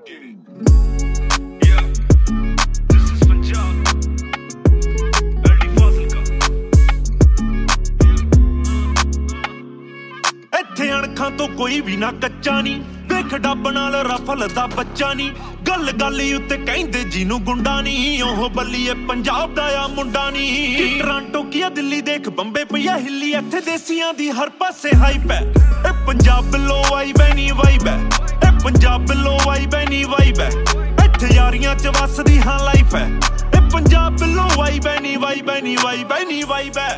get it. Yeah, this is Punjab. Early Fazilka. ਇੱਥੇ ਅਣਖਾਂ ਤੋਂ ਕੋਈ ਵੀ ਨਾ ਕੱਚਾ ਨਹੀਂ ਵੇਖ ਡੱਬ ਨਾਲ ਰਫਲ ਦਾ ਬੱਚਾ ਨਹੀਂ ਗੱਲ ਗੱਲ ਉੱਤੇ ਕਹਿੰਦੇ ਜਿਹਨੂੰ ਗੁੰਡਾ ਨਹੀਂ ਉਹ ਬੱਲੀਏ ਪੰਜਾਬ ਦਾ ਆ ਮੁੰਡਾ ਨਹੀਂ ਟੋਰਾਂਟੋ ਕੀ ਦਿੱਲੀ ਦੇਖ ਬੰਬੇ ਪਈਆ ਹਿੱਲੀ ਇੱਥੇ ਦੇਸੀਆਂ ਦੀ ਹਰ ਪਾਸੇ ਹਾਈਪ ਹੈ ਇਹ ਪੰਜਾਬ ਵੱਲੋਂ ਵਾਈ ਬੈਨੀ ਵਾਈਬ ਹੈ ਇਹ ਪੰਜਾਬ ਵੱਲੋਂ ਵਾਈ ਬੈਨੀ ਵਾਈਬ ਹੈ ਇੱਥੇ ਯਾਰੀਆਂ ਚ ਵਸਦੀ ਹਾਂ ਲਾਈਫ ਹੈ ਇਹ ਪੰਜਾਬ ਵੱਲੋਂ ਵਾਈ ਬੈਨੀ ਵਾਈ ਬੈਨੀ ਵਾਈ ਬੈਨੀ ਵਾਈਬ ਹੈ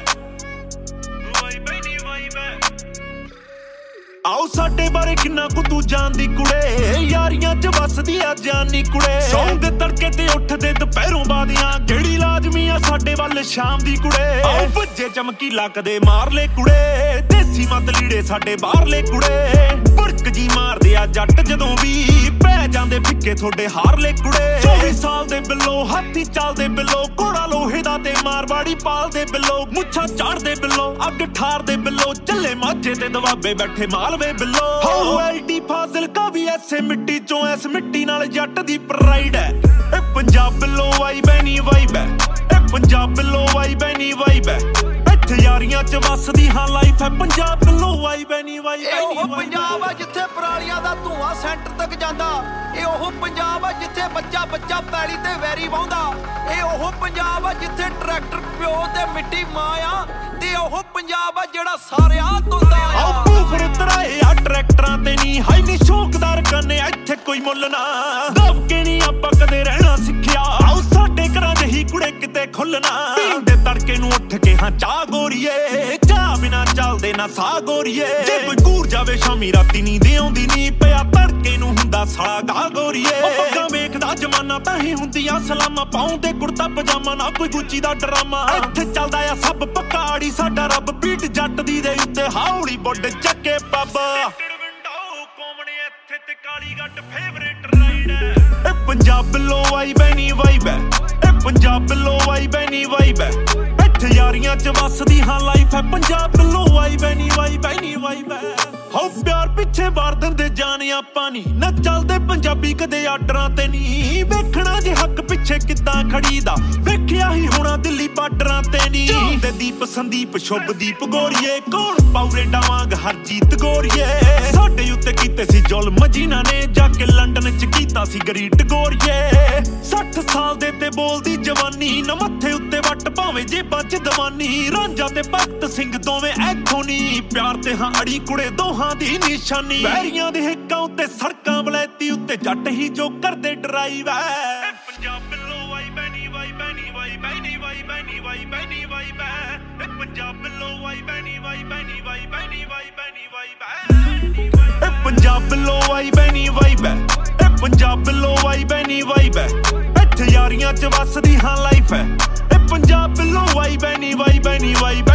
ਆਓ ਸਾਡੇ ਬਾਰੇ ਕਿੰਨਾ ਕੁ ਤੂੰ ਜਾਣਦੀ ਕੁੜੇ ਯਾਰੀਆਂ ਚ ਵਸਦੀ ਆ ਜਾਨੀ ਕੁੜੇ ਸੌਂ ਦੇ ਤੜਕੇ ਤੇ ਉੱਠਦੇ ਦੁਪਹਿਰੋਂ ਬਾਦੀਆਂ ਕਿਹੜੀ ਲਾਜ਼ਮੀ ਆ ਸਾਡੇ ਵੱਲ ਸ਼ਾਮ ਦੀ ਕੁੜੇ ਆਓ ਭੱਜੇ ਚਮਕੀ ਲੱਕਦੇ ਮਾਰ ਲੈ ਕੁੜੇ ਦੇਸੀ ਮਤ ਲੀੜੇ ਸਾਡੇ ਬਾਹਰਲੇ ਕੁੜੇ ਭੜਕ ਜੀ ਮਾਰਦੇ ਆ ਜੱਟ ਜਦੋਂ ਵੀ ਪੈ ਜਾਂਦੇ ਫਿੱਕੇ ਤੁਹਾਡੇ ਹਾਰਲੇ ਕੁੜੇ 24 ਸਾਲ ਦੇ ਬਿੱਲੋ ਹਾਥੀ ਚੱਲਦੇ ਬਿੱਲੋ ਘੋੜਾ ਲੋਹੇ ਦਾ ਤੇ ਮਾਰਵਾੜੀ ਪਾਲਦੇ ਬਿੱਲੋ ਮੁੱਛਾਂ ਚਾੜਦੇ ਬਿੱਲੋ ਅੱਗ ਠਾਰਦੇ ਬਿੱਲੋ ਚੱਲੇ ਮਾਝੇ ਤੇ ਦਵਾਬੇ ਬੈਠੇ ਮਾਲਵੇ ਬਿੱਲੋ ਹੋ ਐਲਡੀ ਫਾਜ਼ਿਲਕਾ ਵੀ ਐਸੇ ਮਿੱਟੀ ਚੋਂ ਐਸ ਮਿੱਟੀ ਨਾਲ ਜੱਟ ਦੀ ਪ੍ਰਾਈਡ ਹੈ ਇਹ ਪੰਜਾਬ ਵੱਲੋਂ ਵਾਈ ਬੈਨੀ ਵਾਈਬ ਹੈ ਇਹ ਪੰਜਾਬ ਵੱਲੋਂ ਵਾਈ ਬੈਨੀ ਵਾਈਬ ਹੈ ਇੱਥੇ ਯਾਰੀਆਂ ਚ ਵਸਦੀ ਹਾਂ ਲਾਈਫ ਹੈ ਪੰਜਾਬ ਵੱਲੋਂ ਵਾਈ ਬੈਨੀ ਵਾਈ ਬੈਨੀ ਉਹ ਪੰਜਾਬ ਆ ਜਿੱਥੇ ਪਰਾਲੀਆਂ ਦਾ ਧੂਆਂ ਸੈਂਟਰ ਤੱਕ ਜਾਂਦਾ ਇਹ ਉਹ ਪੰਜਾਬ ਆ ਜਿੱਥੇ ਬੱਚਾ ਬੱਚਾ ਪੈਲੀ ਤੇ ਵੈਰੀ ਵਾਹੁੰਦਾ ਇਹ ਉਹ ਪੰਜਾਬ ਆ ਜਿੱਥੇ ਟਰੈਕਟਰ ਪਿਓ ਤੇ ਮਿੱਟੀ ਮਾਂ ਆ ਤੇ ਉਹ ਪੰਜਾਬ ਆ ਜਿਹੜਾ ਸਾਰਿਆਂ ਤੋਂ ਦਾ ਆ ਬੂਫਰ ਤਰਾਏ ਆ ਟਰੈਕਟਰਾਂ ਤੇ ਨਹੀਂ ਹਾਈ ਨੀ ਸ਼ੌਕਦਾਰ ਕਰਨੇ ਇੱਥੇ ਕੋਈ ਮੁੱਲ ਨਾ ਦਬ ਕੇ ਨਹੀਂ ਆਪਾਂ ਕਦੇ ਰਹਿਣਾ ਸਿੱਖਿਆ ਆਓ ਸਾਡੇ ਘਰਾਂ ਦੇ ਹੀ ਕੁੜੇ ਕਿਤੇ ਖੁੱਲਣਾ ਪੀਂਦੇ ਤੜਕੇ ਨੂੰ ਉੱਠ ਕੇ ਹਾਂ ਚਾਹ ਗੋਰੀਏ ਚਾਹ ਬਿਨਾ ਚੱਲਦੇ ਨਾ ਸਾਹ ਗੋਰੀਏ ਜੇ ਕੋਈ ਕੂਰ ਜਾਵੇ ਸ਼ਾਮੀ ਰਾਤੀ ਨੀਂਦ ਆਉਂਦੀ ਨਹੀਂ ਪਿਆ ਤੜਕੇ ਨੂੰ ਹੁੰਦਾ ਸਾਲਾ ਗਾ ਗੋਰੀਏ ਪੱਗਾਂ ਵੇਖਦਾ ਜਮਾਨਾ ਤਾਂ ਹੀ ਹੁੰਦੀਆਂ ਸਲਾਮਾਂ ਪਾਉਂਦੇ ਕੁੜਤਾ ਪਜਾਮਾ ਨਾ ਕੋਈ ਗੁੱਚੀ ਦਾ ਡਰਾਮਾ ਇੱਥੇ ਚੱਲਦਾ ਆ ਸਭ ਪਕਾੜੀ ਸਾਡਾ ਰੱਬ ਬੀਟ ਜੱਟ ਦੀ ਦੇ ਉੱਤੇ ਹੌਲੀ ਬੁੱਢ ਚੱਕੇ ਬਾਬਾ ਇੱਥੇ ਤੇ ਕਾਲੀ ਗੱਟ ਫੇਵਰੇਟ ਰਾਈਡ ਹੈ ਇਹ ਪੰਜਾਬ ਵੱਲੋਂ ਵਾਈ ਬੈਨੀ ਵਾਈਬ ਹੈ ਇਹ ਪੰਜਾਬ ਵੱਲੋਂ ਵਾਈ ਬੈਨੀ ਵਾਈਬ ਹੈ ਇੱਥੇ ਯਾਰੀਆਂ ਚ ਵਸਦੀ ਹਾਂ ਲਾਈਫ ਹੈ ਪੰਜਾਬ ਵੱਲੋਂ ਵਾਈ ਬੈਨੀ ਵਾਈ ਬੈਨੀ ਵਾਈਬ ਹੈ ਹੋ ਪਿਆਰ ਪਿੱਛੇ ਵਾਰ ਦਿੰਦੇ ਜਾਣ ਆਪਾਂ ਨੀ ਨਾ ਚੱਲਦੇ ਪੰਜਾਬੀ ਕਦੇ ਆਰਡਰਾਂ ਤੇ ਨਹੀਂ ਵੇਖਣਾ ਜੇ ਹੱਕ ਪਿੱਛੇ ਕਿੱਦਾਂ ਖੜੀਦਾ ਵੇਖਿਆ ਹੀ ਹੋਣਾ ਦਿੱਲੀ ਬਾਰਡਰਾਂ ਤੇ ਨੀ ਤੇ ਦੀਪ ਸੰਦੀਪ ਸ਼ੁਭਦੀਪ ਗੋਰੀਏ ਕੌਣ ਪਾਉ ਰੇਡਾਂ ਵਾਂਗ ਹਰਜੀਤ ਗੋਰੀਏ ਸਾਡੇ ਉੱਤੇ ਕੀਤੇ ਸੀ ਜ਼ੁਲਮ ਜਿਨ੍ਹਾਂ ਨੇ ਜਾ ਕੇ ਲੰਡਨ ਚ ਕੀਤਾ ਸੀ ਗਰੀਟ ਗੋਰੀਏ 60 ਸਾਲ ਦੇ ਤੇ ਬੋਲਦੀ ਜਵਾਨੀ ਨਾ ਮੱਥੇ ਉੱਤੇ ਵੱਟ ਭਾਵੇਂ ਜੇਬਾਂ ਚ ਦਵਾਨੀ ਰਾਂਝਾ ਤੇ ਭਗਤ ਸਿੰਘ ਦੋਵੇਂ ਐਥੋਂ ਨੀ ਪਿਆਰ ਤੇ ਹਾਂ ਅੜੀ ਕੁੜੇ ਦੋਹਾਂ ਦੀ ਨਿਸ਼ਾਨੀ ਵੈਰੀਆਂ ਦੇ ਹਿੱਕਾਂ ਉੱਤੇ ਸੜਕਾਂ ਵਲੈਤੀ ਉੱਤੇ ਜੱਟ ਹੀ ਜੋ ਕਰਦੇ ਡਰਾਈਵ ਹੈ ਪੰਜਾਬ ਵੱਲੋਂ ਵਾਈ ਬੈਨੀ ਵਾਈ ਬੈਨੀ ਵਾਈ ਬੈਨੀ ਵਾਈ ਬੈਨੀ ਵਾਈ ਬੈਨੀ ਵਾਈ ਬੈ ਪੰਜਾਬ ਵੱਲੋਂ ਵਾਈ ਬੈਨੀ ਵਾਈ ਬੈਨੀ ਵਾਈ ਬੈਨੀ ਵਾਈ ਬੈਨੀ ਵਾਈ ਬੈ ਪੰਜਾਬ ਵੱਲੋਂ ਵਾਈ ਬੈਨੀ ਵਾਈ ਬੈ ਪੰਜਾਬ ਵੱਲੋਂ ਵਾਈ ਬੈਨੀ ਵਾਈ ਬੈ ਇੱਥੇ ਯਾਰੀਆਂ ਚ ਵਸਦੀ ਹਾਂ ਲਾਈਫ ਹੈ ਇਹ ਪੰਜਾਬ ਵੱਲੋਂ ਵਾਈ ਬੈਨੀ ਵਾਈ ਬੈਨੀ ਵਾਈ